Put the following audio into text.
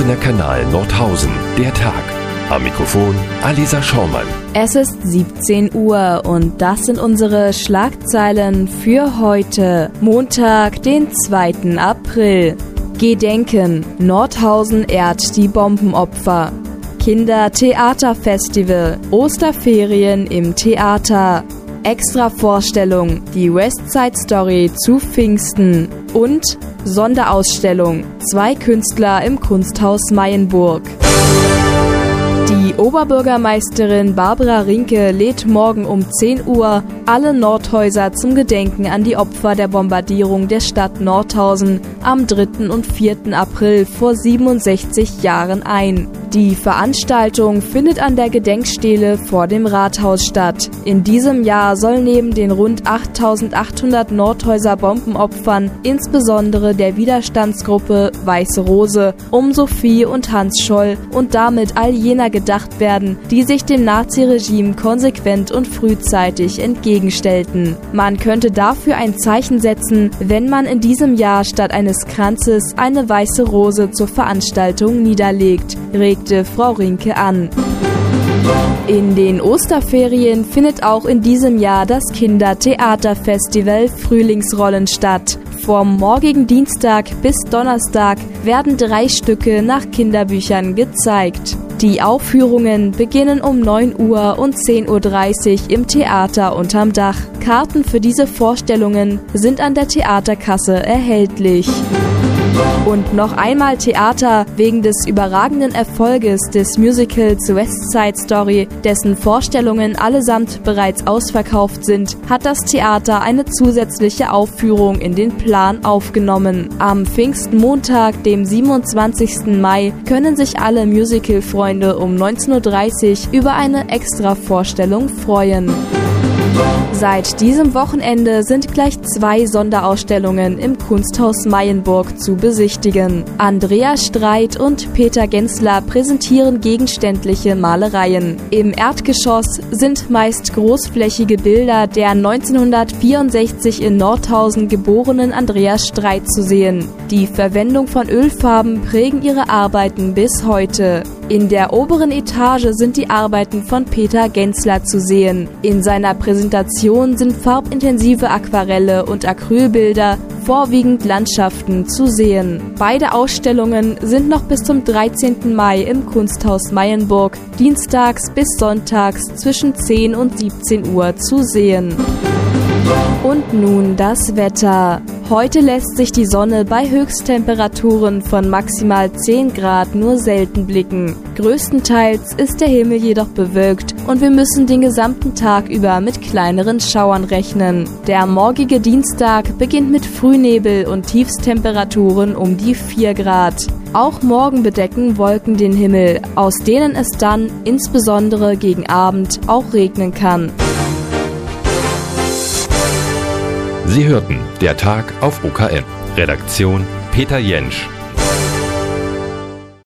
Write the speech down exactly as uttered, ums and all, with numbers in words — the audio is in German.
geschlossener Kanal Nordhausen, der Tag. Am Mikrofon Alisa Schaumann. Es ist siebzehn Uhr und das sind unsere Schlagzeilen für heute, Montag, den zweiten April. Gedenken, Nordhausen ehrt die Bombenopfer. Kindertheaterfestival, Osterferien im Theater. Extra-Vorstellung, die Westside Story zu Pfingsten und Sonderausstellung, zwei Künstler im Kunsthaus Mayenburg. Die Oberbürgermeisterin Barbara Rinke lädt morgen um zehn Uhr alle Nordhäuser zum Gedenken an die Opfer der Bombardierung der Stadt Nordhausen am dritten und vierten April vor siebenundsechzig Jahren ein. Die Veranstaltung findet an der Gedenkstele vor dem Rathaus statt. In diesem Jahr soll neben den rund achttausendachthundert Nordhäuser Bombenopfern insbesondere der Widerstandsgruppe Weiße Rose um Sophie und Hans Scholl und damit all jener gedacht werden, die sich dem Naziregime konsequent und frühzeitig entgegenstellten. Man könnte dafür ein Zeichen setzen, wenn man in diesem Jahr statt eines Kranzes eine weiße Rose zur Veranstaltung niederlegt, regte Frau Rinke an. In den Osterferien findet auch in diesem Jahr das Kindertheaterfestival Frühlingsrollen statt. Vom morgigen Dienstag bis Donnerstag werden drei Stücke nach Kinderbüchern gezeigt. Die Aufführungen beginnen um neun Uhr und zehn Uhr dreißig im Theater unterm Dach. Karten für diese Vorstellungen sind an der Theaterkasse erhältlich. Und noch einmal Theater wegen des überragenden Erfolges des Musicals West Side Story, dessen Vorstellungen allesamt bereits ausverkauft sind, hat das Theater eine zusätzliche Aufführung in den Plan aufgenommen. Am Pfingstmontag, dem siebenundzwanzigsten Mai, können sich alle Musical-Freunde um neunzehn Uhr dreißig über eine Extra-Vorstellung freuen. Seit diesem Wochenende sind gleich zwei Sonderausstellungen im Kunsthaus Mayenburg zu besichtigen. Andrea Streit und Peter Gensler präsentieren gegenständliche Malereien. Im Erdgeschoss sind meist großflächige Bilder der neunzehnhundertvierundsechzig in Nordhausen geborenen Andrea Streit zu sehen. Die Verwendung von Ölfarben prägen ihre Arbeiten bis heute. In der oberen Etage sind die Arbeiten von Peter Gensler zu sehen. In seiner Präsentation sind farbintensive Aquarelle und Acrylbilder, vorwiegend Landschaften, zu sehen. Beide Ausstellungen sind noch bis zum dreizehnten Mai im Kunsthaus Mayenburg, dienstags bis sonntags zwischen zehn und siebzehn Uhr zu sehen. Und nun das Wetter. Heute lässt sich die Sonne bei Höchsttemperaturen von maximal zehn Grad nur selten blicken. Größtenteils ist der Himmel jedoch bewölkt und wir müssen den gesamten Tag über mit kleineren Schauern rechnen. Der morgige Dienstag beginnt mit Frühnebel und Tiefsttemperaturen um die vier Grad. Auch morgen bedecken Wolken den Himmel, aus denen es dann insbesondere gegen Abend auch regnen kann. Sie hörten der Tag auf O K M. Redaktion Peter Jentsch.